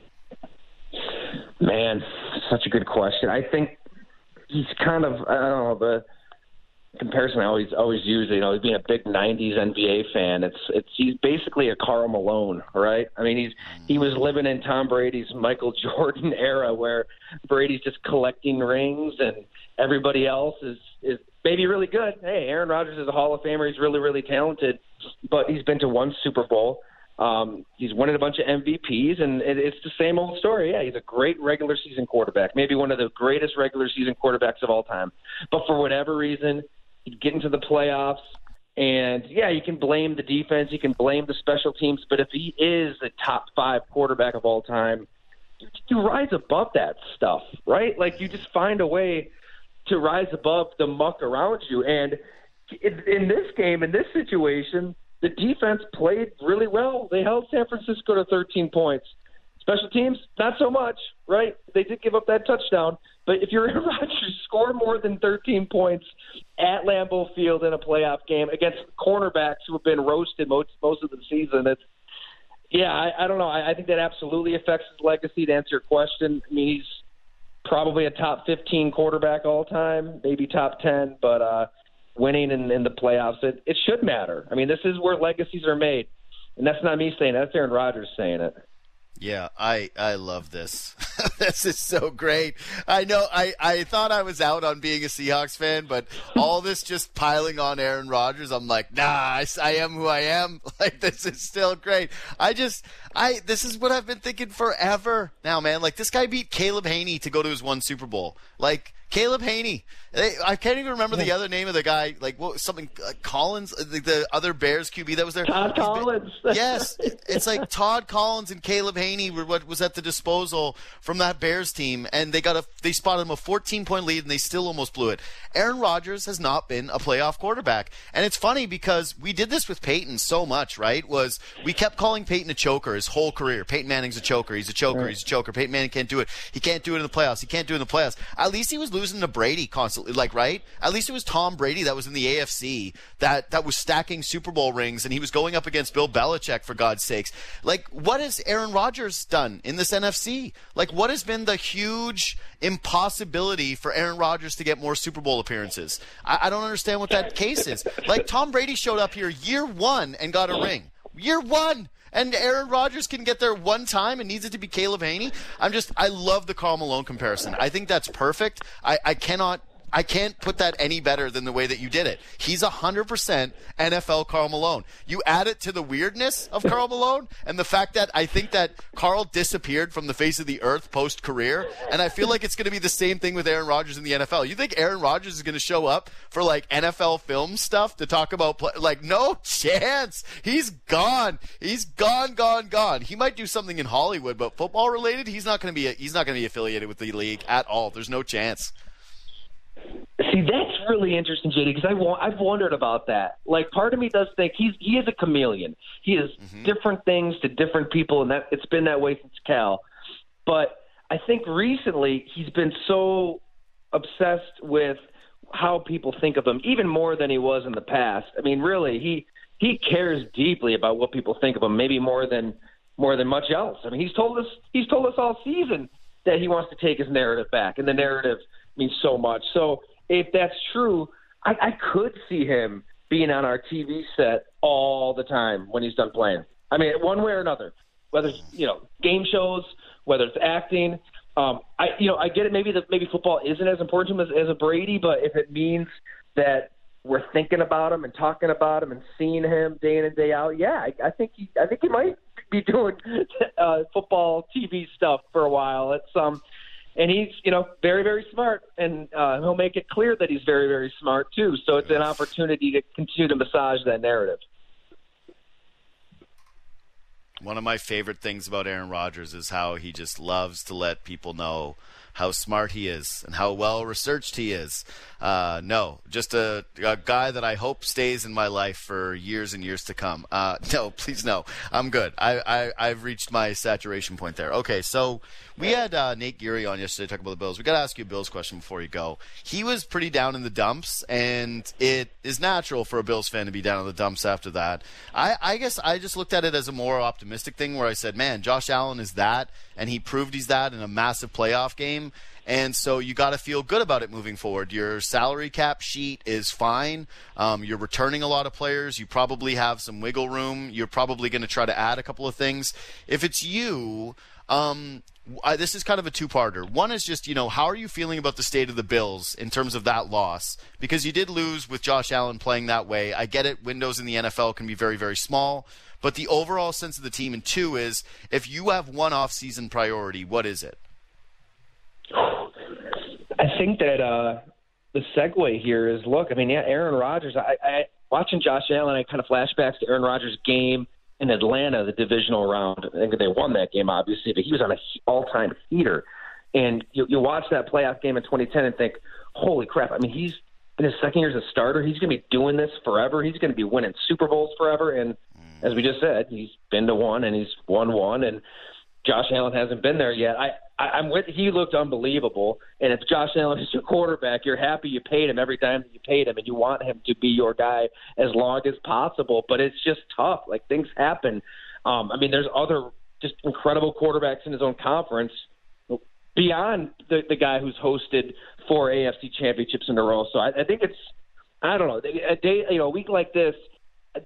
Man, such a good question. I think he's kind of, I don't know, the comparison I always always use, you know, being a big nineties N B A fan, it's it's he's basically a Karl Malone, right? I mean, he's he was living in Tom Brady's Michael Jordan era where Brady's just collecting rings and everybody else is, is maybe really good. Hey, Aaron Rodgers is a Hall of Famer. He's really, really talented, but he's been to one Super Bowl. Um, he's winning a bunch of M V Ps, and it, it's the same old story. Yeah, he's a great regular season quarterback, maybe one of the greatest regular season quarterbacks of all time. But for whatever reason, he'd get into the playoffs, and, yeah, you can blame the defense, you can blame the special teams, but if he is the top five quarterback of all time, you, you rise above that stuff, right? Like, you just find a way to rise above the muck around you. And in, in this game, in this situation, the defense played really well. They held San Francisco to thirteen points. Special teams, not so much, right? They did give up that touchdown. But if you're Aaron Rodgers, score more than thirteen points at Lambeau Field in a playoff game against cornerbacks who have been roasted most, most of the season, it's, yeah, I, I don't know. I, I think that absolutely affects his legacy, to answer your question. I mean, he's probably a top fifteen quarterback all time, maybe top ten, but uh, winning in, in the playoffs, it, it should matter. I mean, this is where legacies are made. And that's not me saying it. That's Aaron Rodgers saying it. Yeah, I, I love this. This is so great. I know I, I thought I was out on being a Seahawks fan, but all this just piling on Aaron Rodgers, I'm like, nah, I, I am who I am. Like, this is still great. I just, I this is what I've been thinking forever now, man. Like, this guy beat Caleb Haney to go to his one Super Bowl. Like, Caleb Haney. I can't even remember the other name of the guy. Like, what something uh, Collins, the, the other Bears Q B that was there. Todd Collins. Been, yes, it's like Todd Collins and Caleb Haney were what was at the disposal from that Bears team, and they got a they spotted him a fourteen point lead, and they still almost blew it. Aaron Rodgers has not been a playoff quarterback, and it's funny because we did this with Peyton so much, right? Was we kept calling Peyton a choker his whole career. Peyton Manning's a choker. He's a choker. Right. He's a choker. Peyton Manning can't do it. He can't do it in the playoffs. He can't do it in the playoffs. At least he was losing to Brady constantly, like, right? At least it was Tom Brady that was in the A F C that, that was stacking Super Bowl rings, and he was going up against Bill Belichick, for God's sakes. Like, what has Aaron Rodgers done in this N F C? Like, what has been the huge impossibility for Aaron Rodgers to get more Super Bowl appearances? I, I don't understand what that case is. Like, Tom Brady showed up here year one and got a ring. Year one! And Aaron Rodgers can get there one time and needs it to be Caleb Haney. I'm just, I love the Karl Malone comparison. I think that's perfect. I, I cannot, I can't put that any better than the way that you did it. He's one hundred percent N F L Karl Malone. You add it to the weirdness of Karl Malone and the fact that I think that Karl disappeared from the face of the earth post-career, and I feel like it's going to be the same thing with Aaron Rodgers in the N F L. You think Aaron Rodgers is going to show up for, like, N F L film stuff to talk about play? Like, no chance. He's gone. He's gone, gone, gone. He might do something in Hollywood, but football-related, he's not going to be. A, he's not going to be affiliated with the league at all. There's no chance. See, that's really interesting, J D, because I wa- I've wondered about that. Like, part of me does think he's he is a chameleon. He is mm-hmm. different things to different people, and that it's been that way since Cal. But I think recently he's been so obsessed with how people think of him, even more than he was in the past. I mean, really, he he cares deeply about what people think of him, maybe more than more than much else. I mean, he's told us he's told us all season that he wants to take his narrative back, and the narrative means so much. So if that's true, I, I could see him being on our T V set all the time when he's done playing. I mean, one way or another, whether it's, you know, game shows, whether it's acting. Um, I, you know, I get it. Maybe the, maybe football isn't as important to him as, as a Brady, but if it means that we're thinking about him and talking about him and seeing him day in and day out, yeah, I, I think he, I think he might be doing uh, football T V stuff for a while. It's um. And he's, you know, very, very smart, and uh, he'll make it clear that he's very, very smart, too. So it's an opportunity to continue to massage that narrative. One of my favorite things about Aaron Rodgers is how he just loves to let people know how smart he is and how well researched he is. Uh, no, just a, a guy that I hope stays in my life for years and years to come. Uh, no, please no. I'm good. I, I, I've reached my saturation point there. Okay, so we had uh, Nate Geary on yesterday talking about the Bills. We got to ask you a Bills question before you go. He was pretty down in the dumps, and it is natural for a Bills fan to be down in the dumps after that. I, I guess I just looked at it as a more optimistic thing where I said, man, Josh Allen is that, and he proved he's that in a massive playoff game. And so you got to feel good about it moving forward. Your salary cap sheet is fine. Um, you're returning a lot of players. You probably have some wiggle room. You're probably going to try to add a couple of things. If it's you, um, I, this is kind of a two-parter. One is just, you know, how are you feeling about the state of the Bills in terms of that loss? Because you did lose with Josh Allen playing that way. I get it. Windows in the N F L can be very, very small. But the overall sense of the team, and two is, if you have one off-season priority, what is it? I think that uh, the segue here is, look, I mean, yeah, Aaron Rodgers, I, I watching Josh Allen, I kind of flashbacks to Aaron Rodgers' game in Atlanta, the divisional round. I think they won that game, obviously, but he was on an all-time heater. And you, you watch that playoff game in twenty ten and think, holy crap, I mean, he's in his second year as a starter. He's going to be doing this forever. He's going to be winning Super Bowls forever. And as we just said, he's been to one and he's won one, and Josh Allen hasn't been there yet. I, I, I'm with. He looked unbelievable, and if Josh Allen is your quarterback, you're happy you paid him every time that you paid him, and you want him to be your guy as long as possible. But it's just tough. Like, things happen. Um, I mean, there's other just incredible quarterbacks in his own conference beyond the, the guy who's hosted four A F C championships in a row. So I, I think it's, I don't know, a day, you know, a week like this,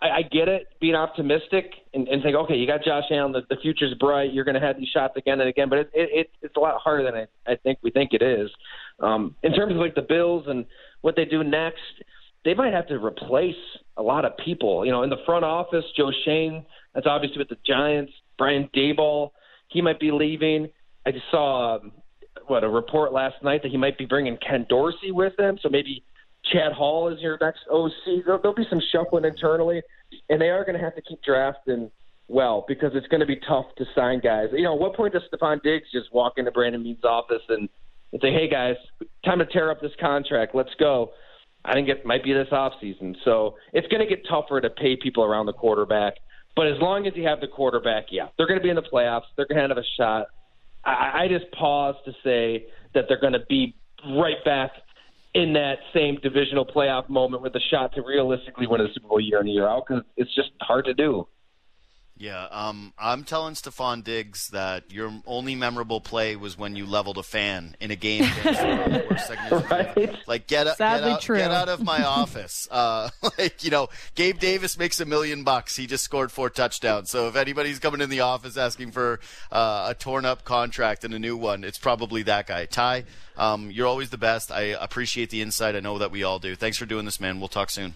I, I get it, being optimistic and, and think, okay, you got Josh Allen, the, the future's bright, you're going to have these shots again and again, but it, it, it, it's a lot harder than I, I think we think it is. Um, in terms of like the Bills and what they do next, they might have to replace a lot of people. You know, in the front office, Joe Shane, that's obviously with the Giants. Brian Daboll, he might be leaving. I just saw, um, what, a report last night that he might be bringing Ken Dorsey with him, so maybe Chad Hall is your next O C. There'll, there'll be some shuffling internally, and they are going to have to keep drafting well because it's going to be tough to sign guys. You know, at what point does Stephon Diggs just walk into Brandon Beane's office and, and say, hey, guys, time to tear up this contract. Let's go. I think it might be this offseason. So it's going to get tougher to pay people around the quarterback. But as long as you have the quarterback, yeah, they're going to be in the playoffs. They're going to have a shot. I, I just pause to say that they're going to be right back in that same divisional playoff moment with a shot to realistically win a Super Bowl year in and year out because it's just hard to do. Yeah, um, I'm telling Stephon Diggs that your only memorable play was when you leveled a fan in a game against the worst second Right? Like, get, a, get, Sadly out, true. get out of my office. Uh, like, you know, Gabe Davis makes a million bucks. He just scored four touchdowns. So if anybody's coming in the office asking for uh, a torn-up contract and a new one, it's probably that guy. Ty, um, you're always the best. I appreciate the insight. I know that we all do. Thanks for doing this, man. We'll talk soon.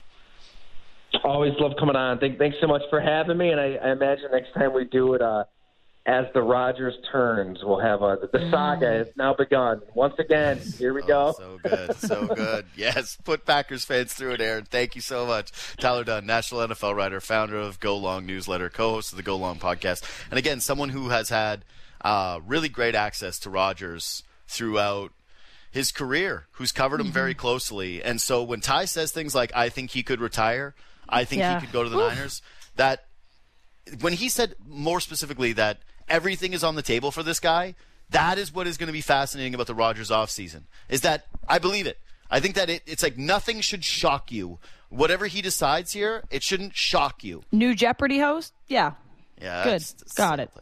Always love coming on. Thank, thanks so much for having me, and I, I imagine next time we do it, uh, as the Rodgers turns, we'll have uh, the, the saga has now begun. Once again, here we oh, go. So good, so good. Yes, put Packers fans through it, Aaron. Thank you so much. Tyler Dunn, national N F L writer, founder of Go Long newsletter, co-host of the Go Long podcast, and again, someone who has had uh, really great access to Rodgers throughout his career, who's covered him mm-hmm. very closely. And so when Ty says things like, I think he could retire, I think yeah. he could go to the Oof. Niners, that when he said more specifically that everything is on the table for this guy, that is what is going to be fascinating about the Rodgers offseason, is that I believe it. I think that it, it's like nothing should shock you. Whatever he decides here, it shouldn't shock you. New Jeopardy host? Yeah. Yeah. Good. That's, that's Got it.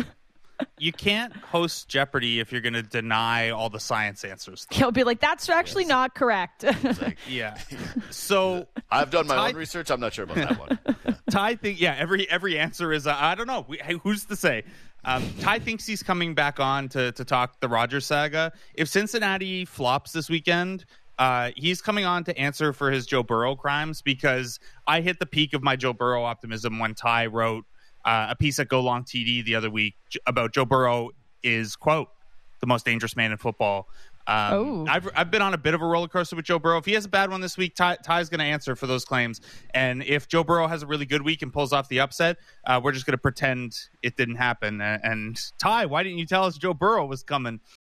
You can't host Jeopardy if you're going to deny all the science answers. He'll be like, that's actually yes. not correct. Like, yeah. So I've done my Ty, own research. I'm not sure about that one. Yeah. Ty think yeah, every every answer is uh, I don't know. We, who's to say? Um, Ty thinks he's coming back on to to talk the Rodgers saga. If Cincinnati flops this weekend, uh, he's coming on to answer for his Joe Burrow crimes because I hit the peak of my Joe Burrow optimism when Ty wrote Uh, a piece at Go Long T D the other week about Joe Burrow is, quote, the most dangerous man in football. Um, oh. I've I've been on a bit of a roller coaster with Joe Burrow. If he has a bad one this week, Ty, Ty's going to answer for those claims. And if Joe Burrow has a really good week and pulls off the upset, uh, we're just going to pretend it didn't happen. And, and Ty, why didn't you tell us Joe Burrow was coming?